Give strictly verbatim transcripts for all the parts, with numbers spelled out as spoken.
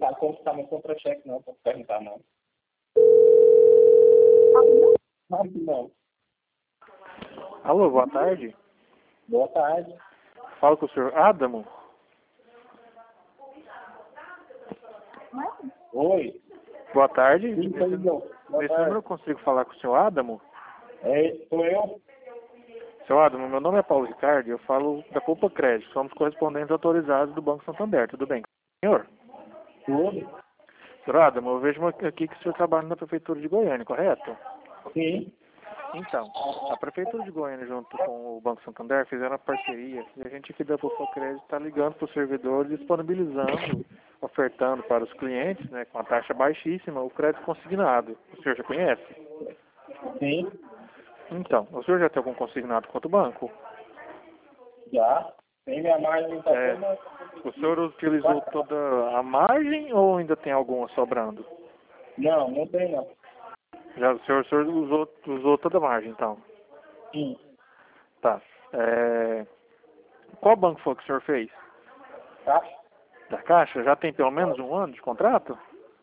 sabe como está meu contra-cheque, não, posso perguntar, não. Não, não. Alô, boa tarde. Boa tarde. Falo com o senhor Adamo. Oi. Boa tarde. Sim, Nesse, pois não. Boa nesse tarde. número eu consigo falar com o senhor Adamo? É, sou eu? Seu Adamo, meu nome é Paulo Ricardo e eu falo da Poupa Crédito. Somos correspondentes autorizados do Banco Santander. Tudo bem? Senhor? Tudo? Senhor Adamo, eu vejo aqui que o senhor trabalha na Prefeitura de Goiânia, correto? Sim. Então, a Prefeitura de Goiânia junto com o Banco Santander fizeram uma parceria e a gente aqui da Poupa Crédito está ligando para os servidores, disponibilizando, ofertando para os clientes, né, com a taxa baixíssima, o crédito consignado. O senhor já conhece? Sim. Então, o senhor já tem algum consignado contra o banco? Já. Tem minha margem, tá É, toda... o senhor utilizou toda a margem ou ainda tem alguma sobrando? Não, não tem não. Já, o senhor, o senhor usou, usou toda a margem, então? Sim. Tá. É, qual banco foi que o senhor fez? Tá? Da Caixa? Já tem pelo menos um ano de contrato?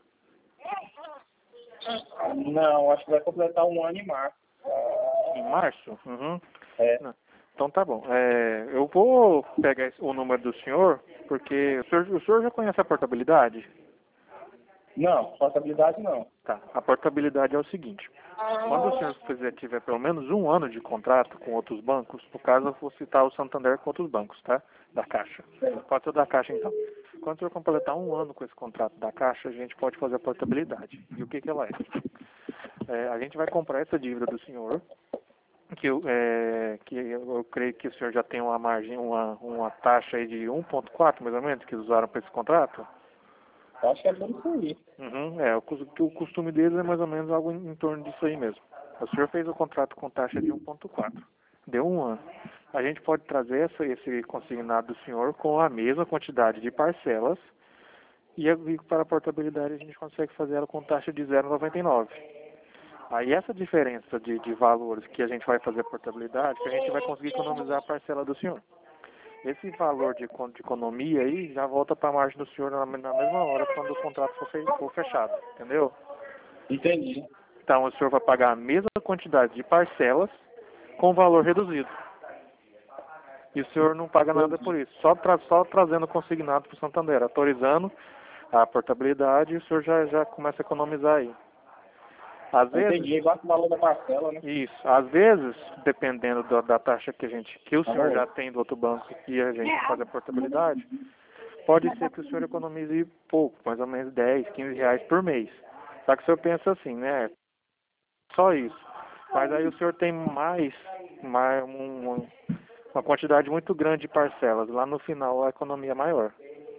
Não, acho que vai completar um ano em março. Em março? Uhum. É. Não. Então tá bom. É, eu vou pegar esse- o número do senhor, porque o senhor, o senhor já conhece a portabilidade? Não, portabilidade não. Tá. A portabilidade é o seguinte. Quando o senhor fizer, tiver pelo menos um ano de contrato com outros bancos, no caso eu vou citar o Santander com outros bancos, tá? Da Caixa. Pode ser da Caixa então. Quando o senhor completar um ano com esse contrato da Caixa, a gente pode fazer a portabilidade. E o que que ela é? É, a gente vai comprar essa dívida do senhor, que eu, é, que eu, eu creio que o senhor já tem uma margem, uma, uma taxa aí de um ponto quatro mais ou menos, que eles usaram para esse contrato. Acho que é tudo isso aí. Uhum, é, o, cus- que o costume deles é mais ou menos algo em, em torno disso aí mesmo. O senhor fez o contrato com taxa de um ponto quatro. Deu um ano. A gente pode trazer essa, esse consignado do senhor com a mesma quantidade de parcelas e, a- e para a portabilidade a gente consegue fazer ela com taxa de zero vírgula noventa e nove. Aí essa diferença de, de valores que a gente vai fazer a portabilidade, que a gente vai conseguir economizar a parcela do senhor. Esse valor de, econ- de economia aí já volta para a margem do senhor na, na mesma hora quando o contrato for, fe- for fechado, entendeu? Entendi. Então o senhor vai pagar a mesma quantidade de parcelas com valor reduzido. E o senhor não paga nada por isso, só, tra só trazendo consignado para o Santander, autorizando a portabilidade, o senhor já, já começa a economizar aí. Às vezes, Entendi. Igual o valor da parcela, né? isso, às vezes, dependendo da, da taxa que a gente, que o senhor Alô? já tem do outro banco e a gente faz a portabilidade, pode ser que o senhor economize pouco, mais ou menos dez, quinze reais por mês. Só que o senhor pensa assim, né? Só isso. Mas aí o senhor tem mais, mais um, uma quantidade muito grande de parcelas. Lá no final a economia é maior.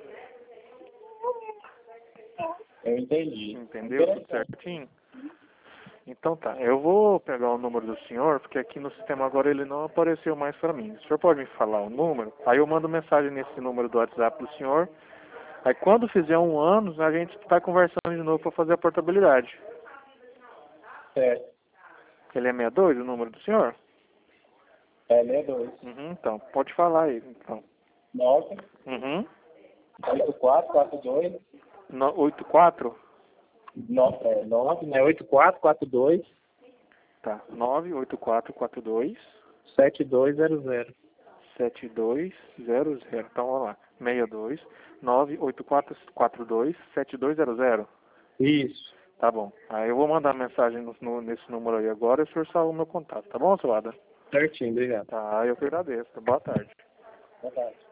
Eu entendi. Entendeu? Tudo certinho? Então tá, eu vou pegar o número do senhor, porque aqui no sistema agora ele não apareceu mais para mim. O senhor pode me falar o número? Aí eu mando mensagem nesse número do WhatsApp do senhor. Aí quando fizer um ano, a gente está conversando de novo para fazer a portabilidade. Certo. Ele é sessenta e dois, o número do senhor? É, sessenta e dois. Uhum, então, pode falar aí, então. nove, Uhum. oito quatro quatro dois, No, oito quatro? nove, é, nove, né? oito quatro quatro dois, Tá, nove oito quatro quatro dois sete dois zero zero. sete dois zero zero. Então, vamos lá. sessenta e dois, nove oito quatro quatro dois, sete dois zero zero. Isso. Tá bom. Aí eu vou mandar mensagem no, no- nesse número aí agora e o senhor salva o meu contato. Tá bom, seu Ada? Certinho, obrigado. Tá, eu que agradeço. Boa tarde. Boa tarde.